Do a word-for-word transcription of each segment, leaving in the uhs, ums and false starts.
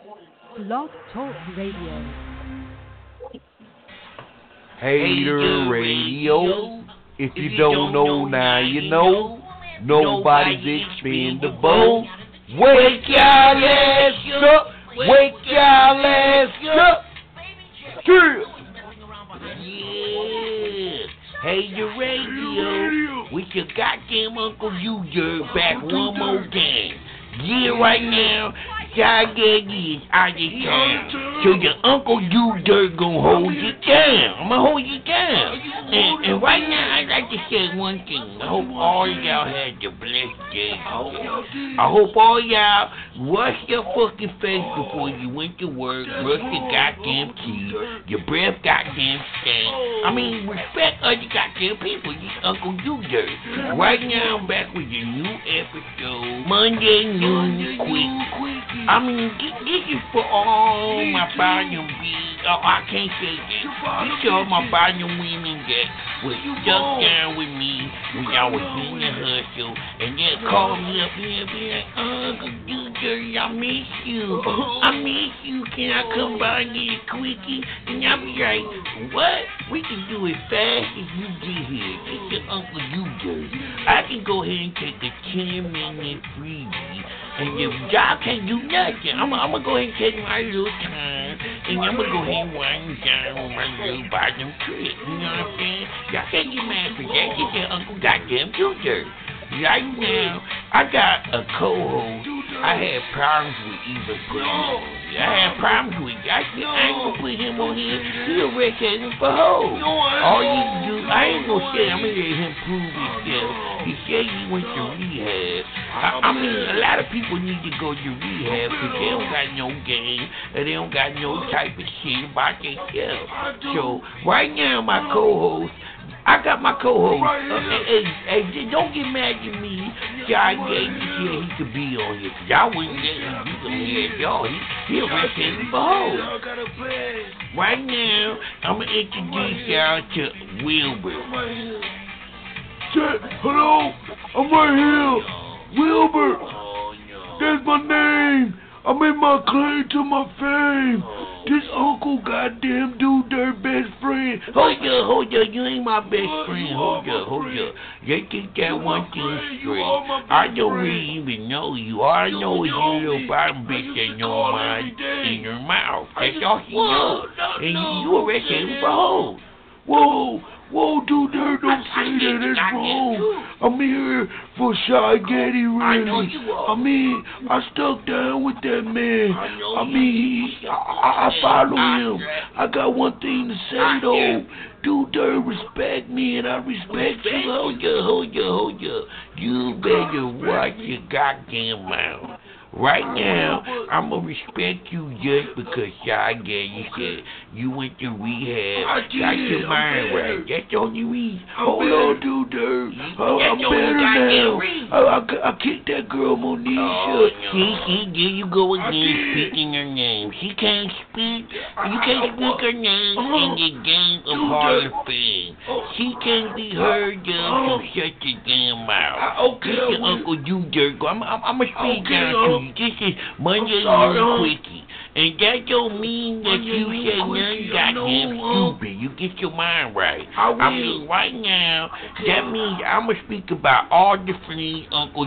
Blog Talk Radio. Hater Radio. If you don't know now, you know. Nobody's expendable. Wake y'all ass up. Wake y'all ass up. Yeah. Hater Radio. With your goddamn Uncle U-Jerk back one more time. Yeah, right now, y'all is out of town. So your Uncle U-Dirt gonna hold you down. I'm gonna hold you down. And, and right now, I'd like to say one thing. I hope all y'all had your blessed day. I hope all y'all wash your fucking face before you went to work, brush your goddamn teeth, your breath goddamn stank. I mean, respect other goddamn people. You Uncle U-Dirt. Right now, I'm back with your new episode, Monday News Quick. I mean, this is for all my volume B. Oh, I can't say that. This is all my volume women that was stuck down with me when y'all was in the hustle, and they'll call me up here and be like, Uncle U-Dirt, I miss you. I miss you. Can I come by and get a quickie? And I'll be like, what? We can do it fast as you get here. It's your Uncle U-Dirt. I can go ahead and take a ten minute freebie. And if y'all can't do nothing, I'm, I'm going to go ahead and take my little time, and I'm going to go ahead and wind down with my little bottom trick. You know what I'm saying? Y'all can't get mad for that. It's your Uncle goddamn U-Dirt. Right now, I got a co-host I had problems with even putting him on here. I had problems with I said, I ain't going to put him on here. He'll recognize him for hoes. All you can do, I ain't going to say, I'm going to let him prove himself. He said he went to rehab. I, I mean, a lot of people need to go to rehab because they don't got no game and they don't got no type of shit about themselves. So, right now, my co-host, I got my co-host. Uh, hey, hey, hey, don't get mad at me. Y'all gave me here he could be on here. Y'all wouldn't let him be on here. Y'all, he, he'll represent the whole. Right now, I'm going to introduce y'all to Wilbur. Chat, hello? I'm right here. Wilbur. That's my name. I made my claim to my fame. This Uncle goddamn dude, their best friend. Hold up, hold up, you ain't my best friend. Hold up, hold up. Let's get that one thing straight. I don't really even know you. All I know is you little bottom bitch that know my in your mouth. That's all she knows. And you, you arrested him for hoes. Whoa. Whoa, dude, don't say that. That's wrong. I'm here for Shy Getty, really. I know you are. I mean, I stuck down with that man. I, I mean, he, I, I follow him. I got one thing to say, though. Dude, they respect me, and I respect you. Hold ya, hold ya, hold ya. You better watch your goddamn mouth. Right now, I'm going to respect you just because Shy Getty said you went to rehab. Got your mind right. That's the only reason. Hold on, dude, dude. Oh, I'm better now. I, I, I kicked that girl, Monisha. Oh, see, see, there you go again, speaking her name. She can't speak. You can't speak her name in the game of Hall of Fame. She can't be heard just to shut your damn mouth. Okay, this is Uncle U-Dirt. I'm, I'm, I'm going to speak down to you. This is Monday News Quickie. And that don't mean that you say nothing goddamn stupid. You get your mind right. I mean, right now, that means I'm going to speak about all the friends Uncle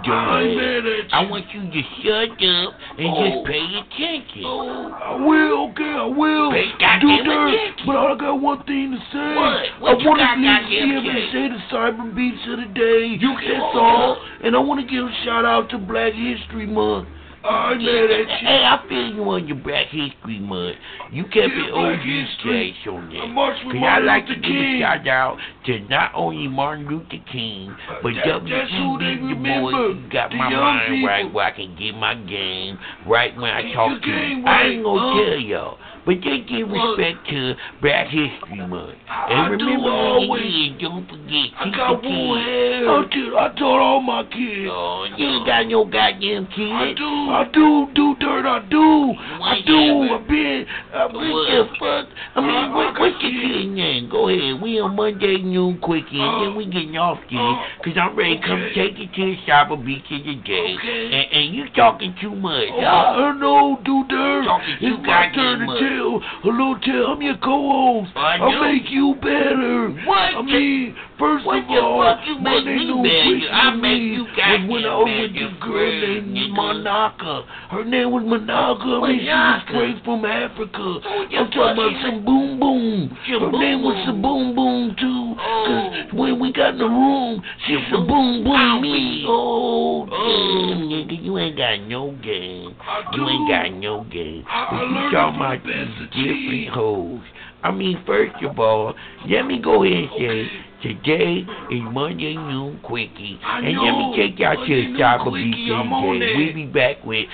U-Dirt. I want you to shut up and just pay attention. I will, okay, I will. Pay goddamn attention. But I got one thing to say. What? What I you want got to goddamn be able to say? say the cyber beats of the day. You can. That's all. And I want to give a shout out to Black History Month. I mad at you. Hey, I feel you on your Black History Month. You kept it O G status on that. Because I like to give a shout out to not only Martin Luther King, but W E B Du Bois. You got my mind right where I can get my game right when I talk to you. I ain't gonna tell y'all. But just give respect to Black History Month. And remember when you did, don't forget, I keep got the one kids. hair. I, did, I told all my kids. Oh, you ain't got no goddamn kids. I do. I do, do dirt, I do. I do. Whatever. I've been, I've been What just the fuck? I mean, I- I what, got what's your kids. kid's name? Go ahead. We little Monday noon quickie, and then we getting off there, because I'm ready to come take you to the Cyber Beach today. Okay. And, and you talking too much. Oh, huh? I know, dude. Talking too It's my goddamn turn to much. tell. Hello, tell. I'm your co-host. I I'll know. make you better. What I mean, first What of the all, fuck you make Monday me noon better? quickie I to make me you was when goddamn I was with better, this girl friend, named nigga. Monaka. Her name was Monaka. I mean, she was Monaka? straight from Africa. Who the I'm talking fuck about is some boom boom. Some Her boom name was boom? some boom boom too. Cause Oh. when we got in the room, she Some some boom boom Ow, me. me. Oh, Oh, nigga, you ain't got no game. I You ain't do. got no game. I- I But you learned talking it about from these Master different Chief. hoes. I mean, first of all, let me go ahead and say, today is Monday Noon Quickie. I And let know. me take y'all to Monday the Noon Cyber Quickie, Beach I'm on today. that. We'll be back with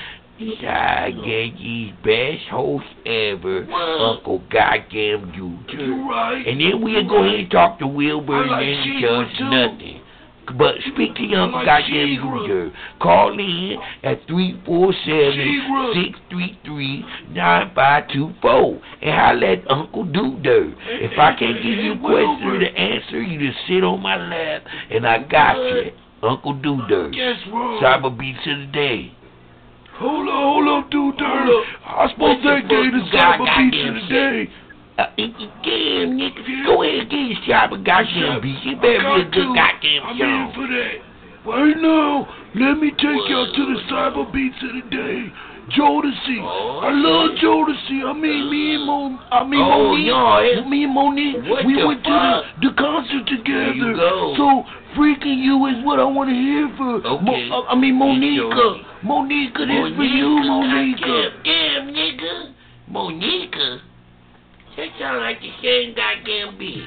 Shy Gaggie's best host ever, What? Uncle Goddamn Junior. You right. And then we'll You go ahead right. and talk to Wilbur I and like then Shira, just too. nothing. But speak to Uncle like Goddamn Shira. Junior. Call in at three four seven, Shira. six three three, nine five two four and holla at Uncle Dooder. If I can't give you a question to answer, you just sit on my lap and I got you. Uncle Dooder. Guess what? Cyber Beats of the day. Hold up, hold up, dude. Hold up. I supposed What to the get the fuck you got, Cyber Beach goddamn of the shit? day. Uh, damn, nigga. Go ahead and get your Cyber Goddamn Beats. It better be a got good to. goddamn I'm in song. for that. Right now, let me take y'all to the Cyber Beats of the day. Jodeci. Oh, I love Jodeci. I mean, me and Mo, I mean Oh, Monique. no, it- me and Monique. What we the went fuck? to the, the concert together. There you go. So freaking you is what I want to hear for. Okay. Mo, I mean Monica. Jodeci. Monica, this for you, Monica. Goddamn, damn, nigga. Monica? That sound like the same goddamn bitch.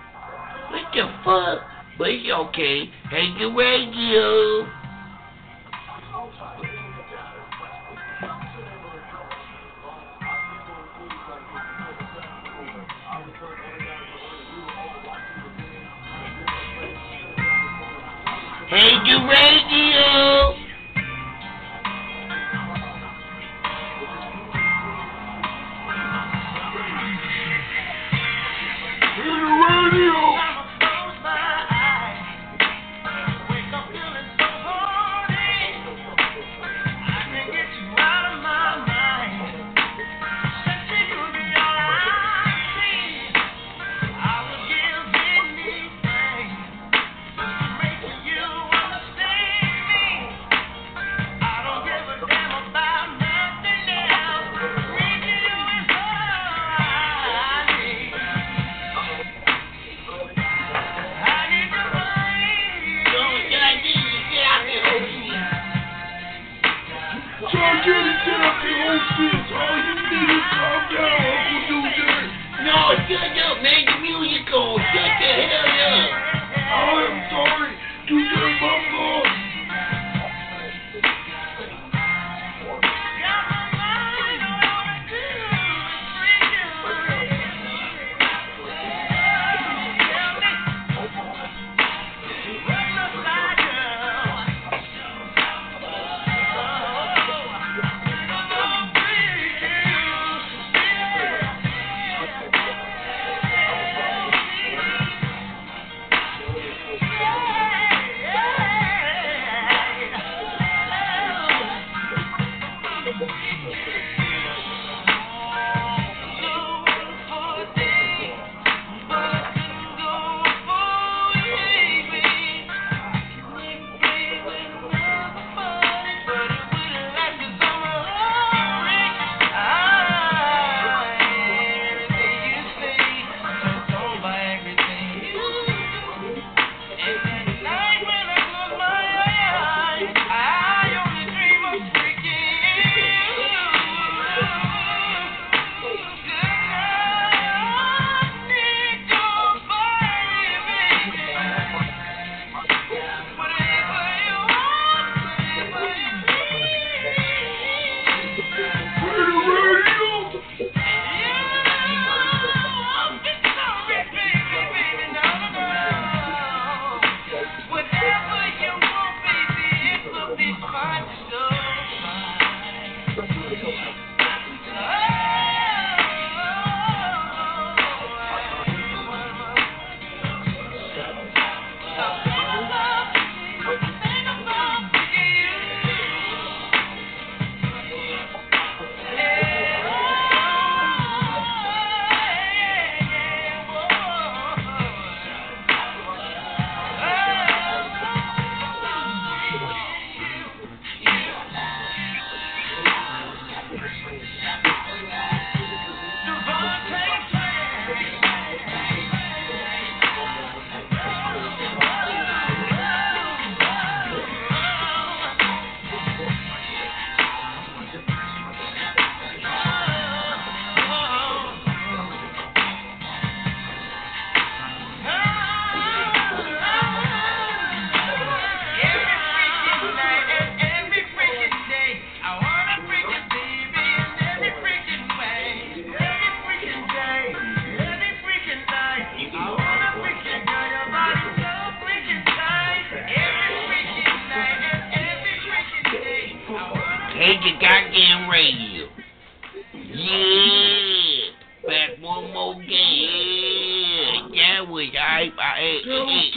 What the fuck? But it's okay. Hey, the radio. Hey, the radio. Here's the radio. John Jenny said I can host this. All you need is calm down, Uncle Dooder. No, shut up, man. The music on. Shut the hell up. Oh, I'm sorry. Dooder, my fault.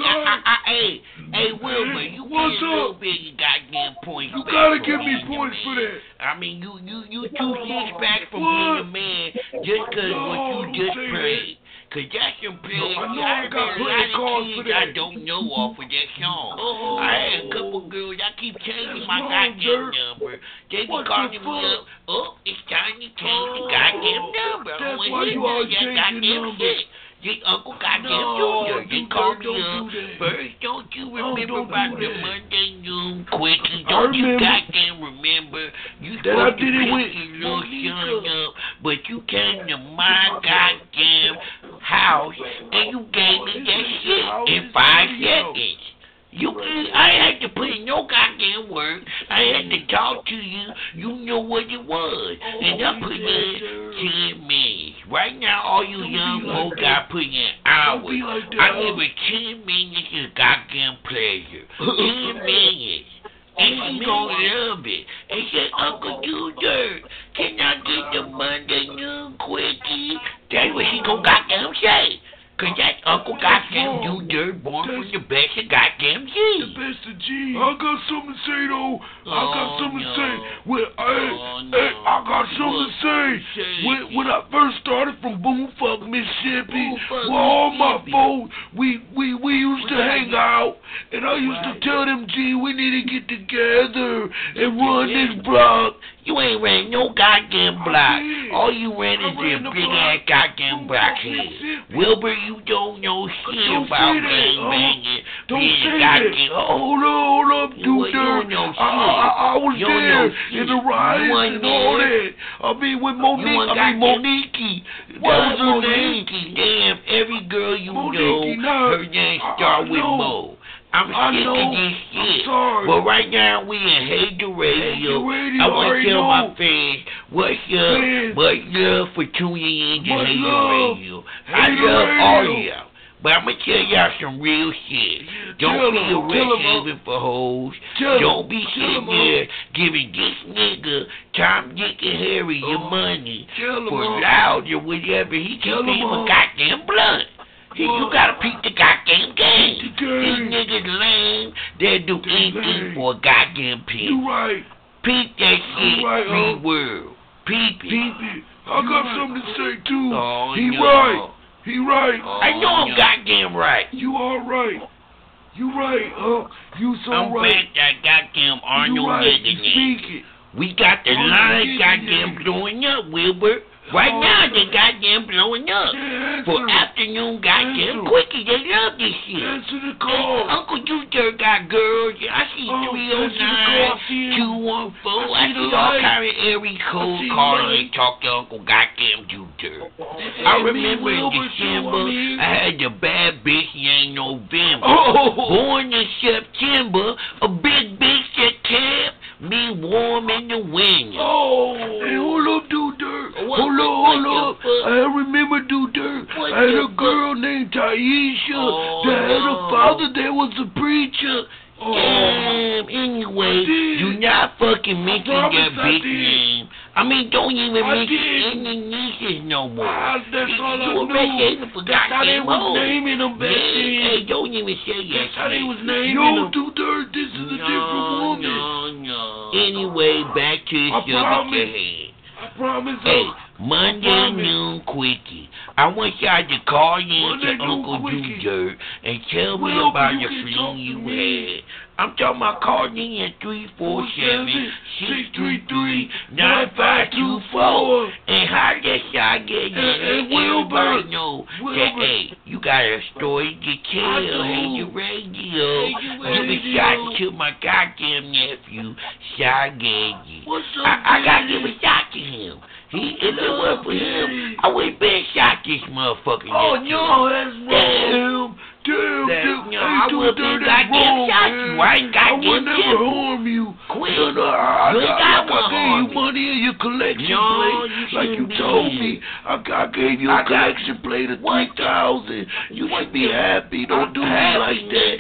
I, I, hey, hey, Wilbur, you What's get a little up? bit of goddamn points. You back gotta from give me being a points for man. that. I mean, you, you, you two six back from What? being a man just cause No, what don't you just say played. Cause that's some play. No, I know I I got met a playing lot cards of for kids I that. don't know off of that song. Oh. I had a couple girls. I keep changing That's my wrong, goddamn Dirk. number. They be What the calling me fuck? up. Oh, it's time to change the Oh. goddamn number. I That's don't why wanna you hear always that change your goddamn number. shit. This Uncle Goddamn No, Junior. They you call don't me do up. that. First, don't you Oh, remember don't about do the that. Monday noon quickie? I Don't you remember. goddamn remember? You That I supposed to did it pick with your little Monica. son up, but you came to my goddamn house and you gave me that shit in five seconds. You, I had to put in no goddamn work. I had to talk to you. You know what it was. And I put in ten minutes. Right now, all you young folk got put in hours. I give it ten minutes of goddamn pleasure. ten minutes. And she gonna love it. And said, Uncle Junior, can I get the Monday noon quickie? That's what she gonna goddamn say. Cause that Uncle Goddamn Junior born from the best of goddamn G. The best of G. I got something to say though. I got Oh, something no. to say. When I, Oh, no. hey, I got something to What? say. Say When, it. when I first started from Boomfuck, Mississippi, Boomfuck, with all my Mississippi. folks, we, we, we used to hang out, and I used Right. to tell them, G, we need to get together and run this block. You ain't ran no goddamn block. did. All you ran I is ran a the big block. ass goddamn blockhead. Mississippi. Wilbur, you don't know shit Don't about say that, gang huh? banging. Don't being say a that. goddamn. Oh, Hold up, hold up, You- dude. you don't know I, I, I, I was You don't there know in shit. the You riots wasn't and all there. that. I mean, with Monique, wasn't I mean, goddamn- Monique. That What was her name. Monique? Damn, every girl you Monique, know, no. her name I- start I with know. Mo. I'm I sick know. of this I'm shit. sorry. But right now we in Hate the Radio. Hate the Radio, I want already to tell know. my fans what's up, Man. much love for tuning in to Much Hate love. the Radio. I Hate the love all Radio. y'all. But I'm going to tell y'all some real shit. Tell Don't be 'em, a tell 'em, rich uh, haven for hoes. Tell 'em, Don't be tell sitting 'em, uh, there giving this nigga, Tom, Dick, and Harry your Uh, money tell 'em, for uh, loud or whatever. He tell can 'em, pay him uh, a goddamn blunt. He, you what? gotta peep the goddamn game. Peep the game. These niggas lame. They'll do They anything lame. for a goddamn pig. You right. Peep that shit, right, free uh, world. Peep it. Peep it. I You got right. something to say too. Oh, he no. right. He right. Oh, I know I'm no. goddamn right. You all right. You right, huh? You so I'm right. back that goddamn Arnold you right. nigga You name. speak it. We got the Arnold line nigga goddamn name. blowing up, Wilbur. Right Oh, now, no. they goddamn blowing up. Yeah, For answer. afternoon goddamn Answer. quickie, they love this shit. Answer the Hey, call. Uncle Junior got girls. I see Oh, three oh answer the call. nine, I see him. two one four. I I see the see all light. kind of area I code see the calling light. and talk to Uncle goddamn Junior. Hey, I me, remember in Wilbur, too, December, I'm here. I had the bad bitch named November. Oh. Born in September, a big bitch that kept me warm in the winter. Oh. Hey, hold up, dude, Dirk. What- Hold up, what hold the up. fuck? I remember, dude, Dirk. What I had the a girl named Taisha Oh, that had no. a father that was a preacher. Oh. Damn, anyway, I did. do not fucking mention promise that I bitch did. name. I mean, don't even I mention did. any nieces no more. Ah, that's You- all I you a knew. redhead for That's how they goddamn was hoes. naming them back Yeah, then. hey, don't even say that. That's how they shit. was naming Yo, them. Dude, Dirk, this is a different No, woman. no, no. Anyway, back to the I subject promise. at hand. I promise. Hey, uh, Monday promise. noon quickie. I want y'all to call in Monday to noon Uncle quickie. Junior and tell me Well, about you your can fling talk to you me. had. I'm talking about calling in at three four seven, six three three, nine five two four and holler at y'all get Hey, hey, and Wilbur. everybody know that, Wilbur. hey, you got a story to I tell. do. Hey, your radio. Hey, your Give a radio. shot to my goddamn nephew, Shy Gaggy. What's up, I, I gotta Daddy? give a shot to him. He, if it Love, wasn't for him, Daddy. I would have been shot this motherfucker. Oh, nephew. no, that's Damn. wrong. Damn, That- damn. no, Hey, I dude, would've Dirk, been that's goddamn wrong, shot man. you. I ain't I goddamn would never killed. harm you. Quit. No, no, I, You ain't got, got like I one gave harm you me. money in your collection No, plate, you like you shouldn't be. told me. I, I gave you a I got- collection plate of What? three thousand. You should be happy. Don't I'm do me happy, like that. nigga.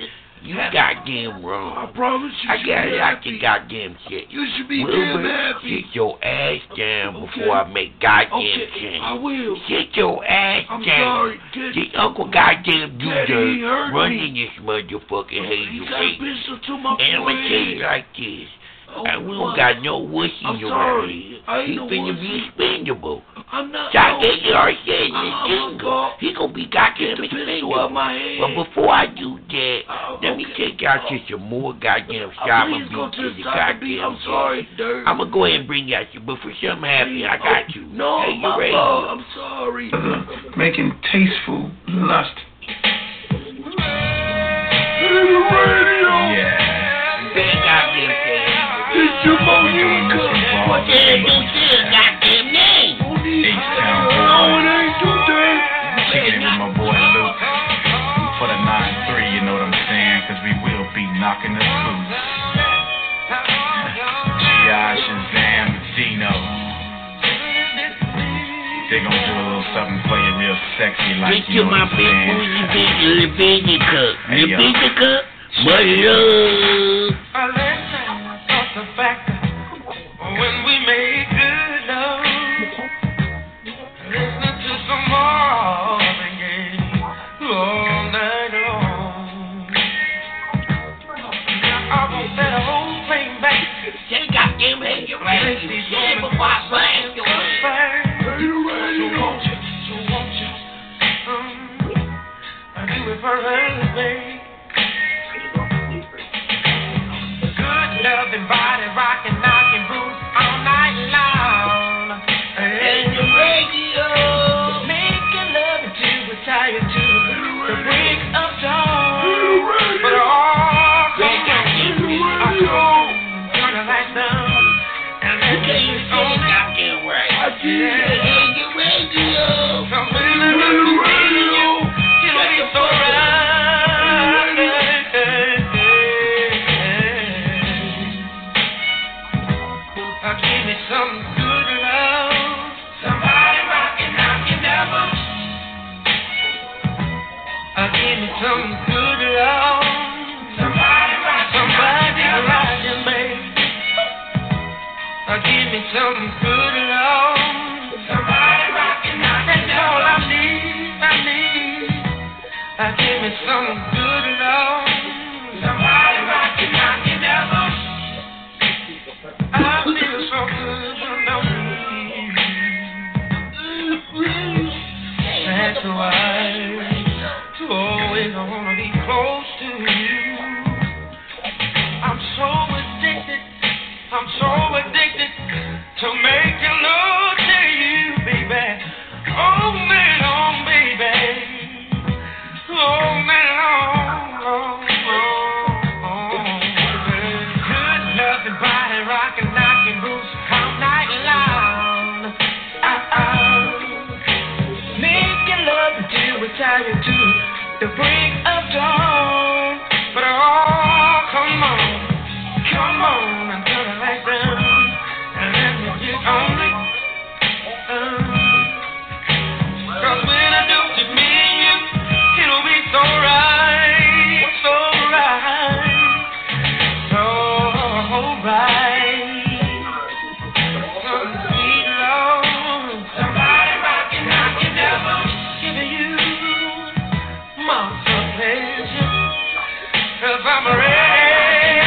You goddamn wrong. I promise you. I got it out your goddamn shit. You should be Wilbur, damn happy. sit your ass down Okay. before I make goddamn Okay, change. I will. Sit your ass I'm down. sorry, Daddy. This Uncle goddamn Daddy, he Duder hurt running me. this motherfucking hazy He got a face. pistol to my And I'm gonna tell you forehead. like this. Oh, And we what? don't got no wussies I'm around sorry. here. I ain't He no finna be wussy. expendable. I'm not. So I no. gave you our shit in I'm the not jingle. gonna- He gonna be Get goddamn the pistol out expendable. my head. But before I do that, Oh, let me okay. take out to some more goddamn Uh, shop please and go beat to to the the side beat. goddamn I'm sorry, Dirk. I'm gonna go ahead and bring you out you, but for something happy, I got you. No, Hey, you my ready? fault. I'm sorry. Making tasteful lust. Radio. Yeah. Big goddamn thing. It's your We're doing this Monica. for all What the the hell people. is this goddamn name? H-Town No, boy. it ain't too dark. Kicking it with my boy Luke. For the nine three, you know what I'm saying? Cause we will be knocking the boots. G I, Shazam, Zeno. They gon' do a little something for you real sexy like Get you to know my what I'm big saying? booty bitch, Levitica. Hey, yo. Levitica, my love. I listen off the fact that when we make good love, listening to some Marvin Gaye all night long. Now I won't let a whole thing back. Say goddamn it, you ready? Say it before I blast your ass. Hey, the So radio. won't you, so won't you, um, I do it for her, babe. Good loving body, rockin', knockin' boots all night long. Hey, the radio. Making love until we're tired to the break of dawn. Hey, But the radio. all Hey, come goddamn on, radio. I go, turn the lights down, and You let can't me even say on it it. goddamn right. I did. Hey, the radio. Something Hey, the radio. it'll be so right. I give me some good love. Somebody rockin', knockin' never. I give me some good love. Somebody rockin', somebody rockin', baby. I give me some good love. Somebody rockin', knockin', that's all I need, I need. I give me some good love. Somebody rockin', knockin', never. I feel so good when I'm with you. That's why you always wanna be close to you. I'm so addicted, I'm so addicted to making love to you, baby. Oh man, oh baby. Oh man, oh, oh, oh, oh. Good loving body, rockin', knockin' boots all night long. Uh, uh. Making love until we're tired to the break of dawn. But oh, come on, come on and turn the lights down and let me get on it. Uh, Cause when I do to me and you, it'll be so right, so right, so right. Some sweet love, somebody rockin', knockin', never giving you monster pleasure. Cause I'm ready,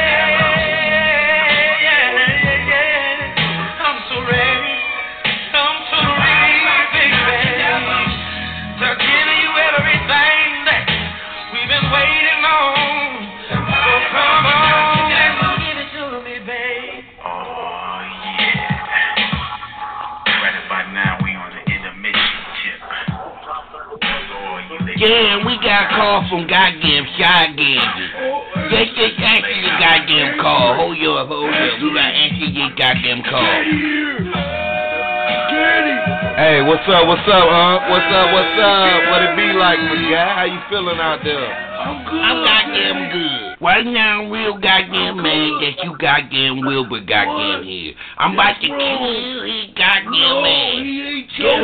yeah, yeah, yeah. I'm so ready, I'm so ready, baby, to give you everything that we've been waiting on. So come on and give it to me, babe. Oh yeah. Right about now we on the intermission tip. Oh, you ladies. Damn, we got a call from goddamn Shy Gandy. Just, just answer your goddamn call. Hold your, hold your. We gotta answer your goddamn call. Daddy here. Daddy. Hey, what's up, what's up, huh? What's up, what's up? What it be like, my guy? How you feeling out there? I'm good. I'm goddamn good. Right now, I'm real goddamn mad that you goddamn Wilbur goddamn here. I'm about to kill his goddamn No, ass. he ain't Go telling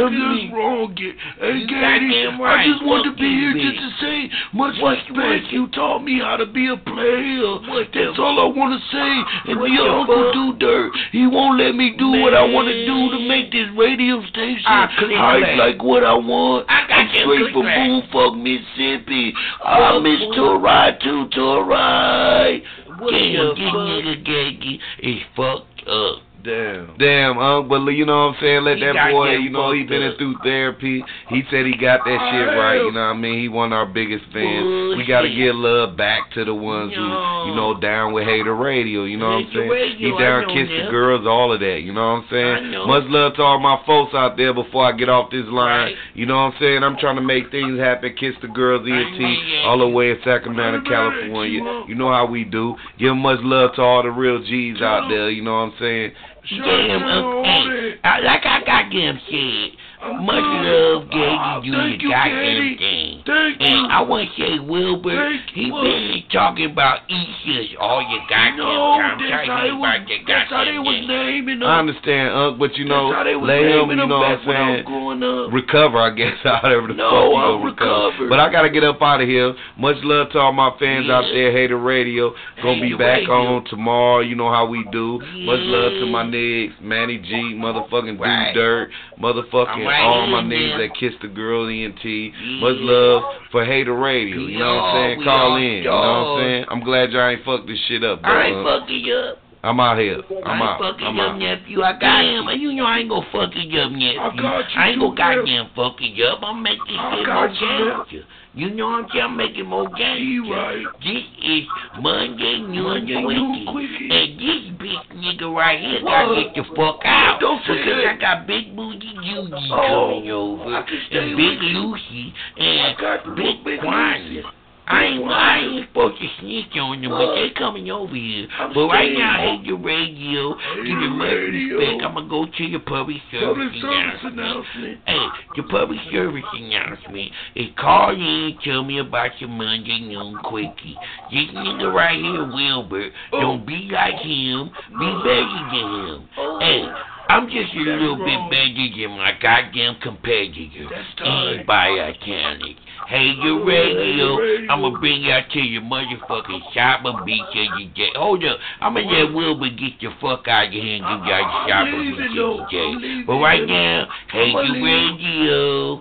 damn, to me. that's wrong. Hey, You Katie, goddamn right. I just wanted Fuck to be you, here bitch. just to say much What- respect. what- You taught me how to be a player. What That's the- all I want to say. And What your the Uncle fuck? Do Dirt, he won't let me do what I want to Man. do to make this radio station Ah, click hype clack. like what I want. I got I'm you, straight click from clack. Moonfuck, Mississippi. I miss to ride to to ride. What Damn, the this fuck? nigga Gaggy is fucked up. Damn. Damn, Unc, but you know what I'm saying? Let He that got boy, them you know, he fucked been in up. through therapy. He said he got that shit right, you know what I mean? He one of our biggest fans. We gotta Bullshit. give love back to the ones who, No. you know, down with Hater Radio, you know what I'm Hater saying? Radio, he down I know Kiss the that. Girls, all of that, you know what I'm saying? I know. Much love to all my folks out there before I get off this line. Right. You know what I'm saying? I'm trying to make things happen. Kiss the Girls, E N T, Right. all the way in Sacramento, California. You know how we do. Give much love to all the real G's out there, you know what I'm saying? Damn, Uncle, hey, I, like I goddamn said, much love, Gaggy, do Thank your you, goddamn Katie. thing. Thank And you. I want to say, Wilbur, Thank he you. been talking about Easter's all your goddamn No, time. that's Tell how me they was, about your that's how they goddamn was thing. naming them. I understand, Unc, but you know, That's how they was let him, naming you them know what back I'm when I was saying, growing up. recover, I guess, however the No, fuck you I'm gonna recover. recovered. But I gotta get up out of here. Much love to all my fans out Yeah. there, Hater Radio. Gonna be Hater back Radio. on tomorrow, you know how we do. Much Yeah. love to my niggas, Manny G, motherfucking Right. Do Dirt, motherfucking I'm right all here, my niggas man. that kiss the girl, E N T. Yeah. Much love for Hater Radio, you know what I'm We saying? all- Call we in, you all know what I'm dogs. saying? I'm glad y'all ain't fucked this shit up, though. I ain't Unc. fucking you up. I'm out here. I I'm ain't out. fucking I'm your out. nephew. I got him. And you know I ain't gonna fuck your nephew. I got you I ain't too, gonna man. goddamn fucking you up. I'm making I shit got more you, man. gangster. You know what I'm saying? I'm making more gangster. You right. This is Monday Noon Monday Noon Quickie. Quickie. And this bitch nigga right here gotta What? get the fuck out. Don't say because that. I got Big Booty Judy Oh, coming over. I can stay And with Big you. Lucy. I And got the Big Big Quanda. Lucy. I ain't, Big I Quanda. ain't supposed to snitch on them, but they coming over here. I'm But right staying. now, I hate your radio. Hey, Give you much radio. respect. I'm gonna go to your public service Public service announcement. announcement. Hey, your public service announcement is call in and tell me about your Monday Noon Quickie. This nigga right here, Wilbur, don't be like him. Be better than him. Hey, I'm just a little wrong. bit better than my goddamn competitor. That's And right. Biotonic. Hey, your Oh, radio, radio. I'm gonna bring y'all to your motherfucking shopper beach of the day. Hold up, I'm gonna let Wilbur get the fuck out of here and give y'all the I'm shopper leaving, beach though. of the I'm day. leaving. But right now, hey, I'ma your leave. radio.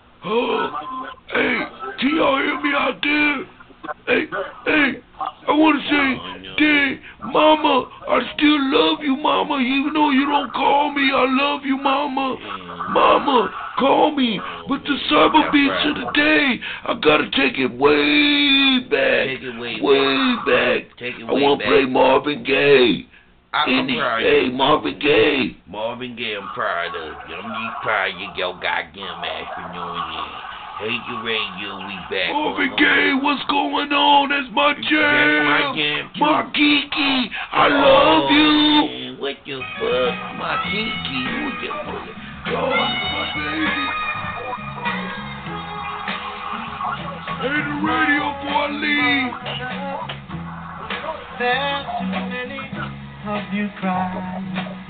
Oh, hey, can y'all hear me out there? Hey, hey, I want to say, Dad, Mama, I still love you, Mama. Even though you don't call me, I love you, Mama. Mama, call me. But the cyber beats of the day, I gotta take it way back. Take it way way back. Take it I way want to back. play Marvin Gaye. I'm Any, proud of hey, you. Marvin Gaye. Marvin Gaye, I'm proud of you. I'm just proud of you, your goddamn ass for doing this. Hey, your radio, we back. Marvin on Gaye, what's going on? That's my jam. That's my jam, too. My Kiki, I love Oh, you. man, what the fuck? My Kiki, who the fuck? God, my baby. Hey, the radio before I leave. There's too many of you crying.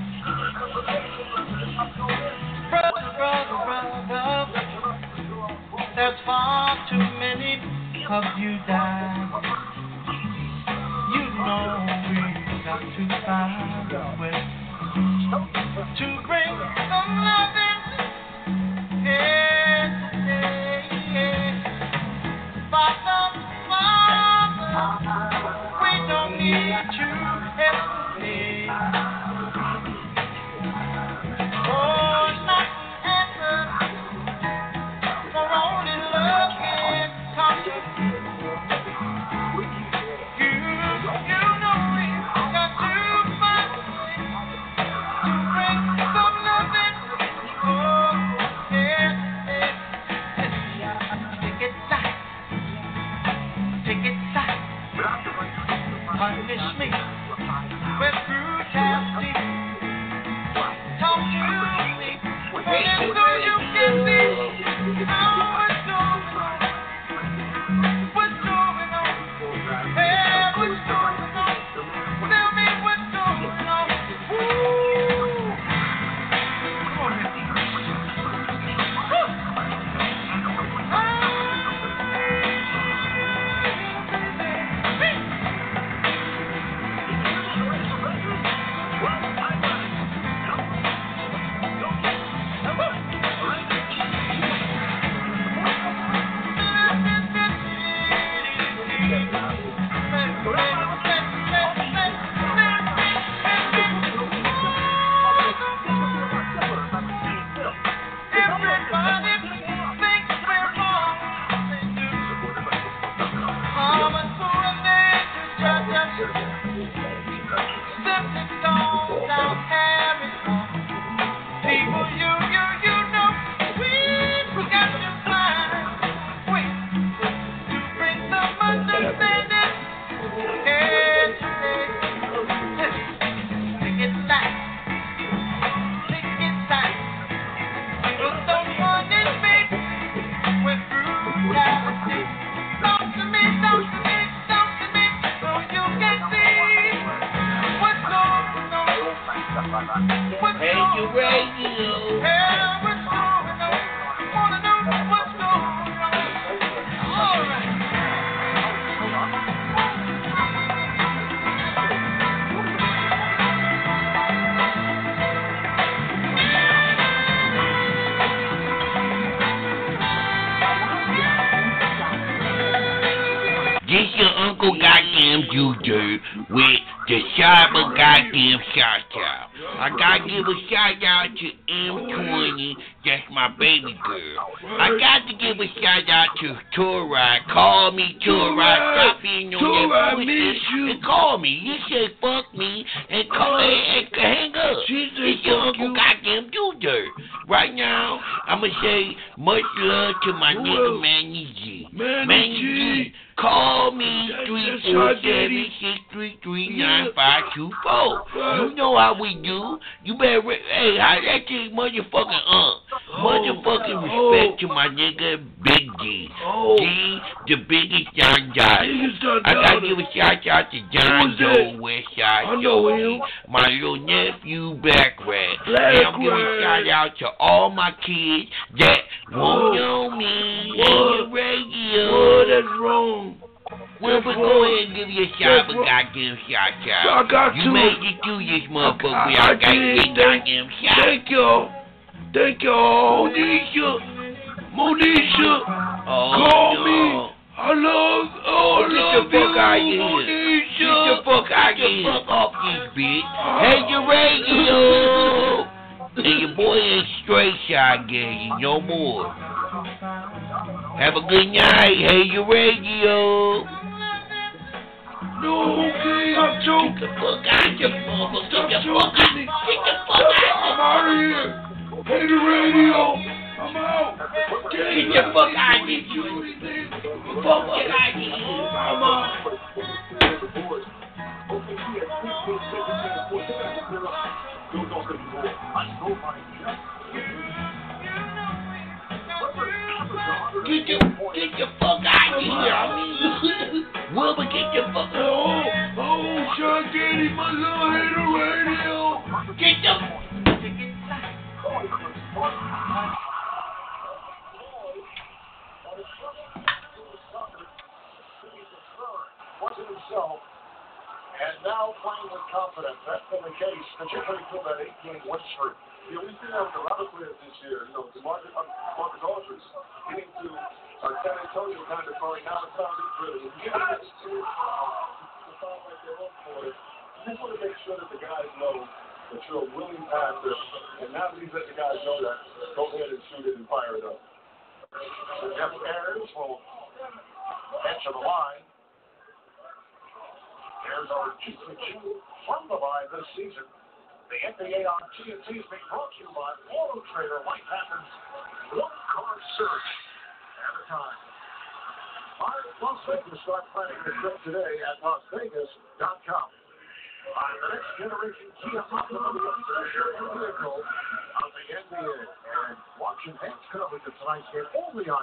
Brother, brother, brother, there's far too many of you dying. You know we got to find a way to bring some loving here today. Father, Father, we don't need you every day. Oh, not answer for only love can conquer. Well, you, you, you know, we forgot to fly. Wait, to bring some understanding. And today, take it tight. Take it tight. But someone is big with brutality. Talk to me, talk to me, talk to me, so you can see what's going on. What's Hey, going you on? radio. Yeah, what's going on? Wanna know what's going on? All right. This your Uncle Goddamn Jew Dirt with the Cyber Goddamn Shout Out. I gotta give a shout out to M twenty, that's my baby girl. I got to give a shout out to Torah. Call me Torah. Stop being on Torah, that bullshit miss you. and call me. You say fuck me and call and, and hang up. She say It's your fuck Uncle you. Goddamn Jew Dirt. Right now, I'ma say much love to my Who nigga else? Manny G. Manny Manny G. G. Call me That- three that's four our seven daddy. six three three nine five two four. You know how we do. You better re- hey, how that your motherfucking aunt. Motherfucking respect to my nigga Big D. Oh. D, the biggest John Dodger. Biggest John I gotta Dodger. give a shout out to John Who's that? Doe Westside I know Joey, him. my little nephew Black Rat. Black And I'm giving a Rat. shout out to all my kids that won't Oh. know me What? in the radio. Oh, that's wrong. Wilbur, That's go wrong. ahead and give you a shout That's out, wrong. goddamn shout out. I got You to. made it through this motherfucker I- without I got did. this Thank- goddamn shout. Thank y'all. Thank y'all. Monisha. Monisha. Oh, Call no. me. I love, oh, I Get love the fuck you, out of here. Monisha. Get the fuck out of Get the here. fuck Off this bitch. Hey, your radio. And your boy ain't straight shot gay no more. Have a good night. Hey, your radio. No, okay, I'm Get joking. the fuck out, you motherfucker. Stop Get the fuck out. joking me. Get the fuck I'm out. out of here. Hey, the radio. I'm out. Get the fuck out of here. Fuck Fuck out of here. I'm out. Get the, get the fuck out of here. I mean, Wilbur, get the fuck out. Oh, oh, Sean Daddy, my little hater radio. Get the. Wasn't himself, and now playing with confidence. That's been the case, particularly through that eight-game win streak. You know, we see that with a lot of players this year. You know, DeMarcus, uh, Marcus Aldridge getting to uh, San Antonio kind of calling now it's time to be good. You got to sound like they're up for it. You just want to make sure that the guys know that you're a willing passer, and now that he's let the guys know that, go ahead and shoot it and fire it up. Jeff Ayers will enter the line. Ayers our two for two from the line this season. The N B A on T N T is being brought to you by Auto Trader. Life happens one car search at a time. All right, Las Vegas, start planning your trip today at las vegas dot com. On the next generation Kia Optima, the official vehicle of the N B A. And watch enhanced coverage of tonight's game only on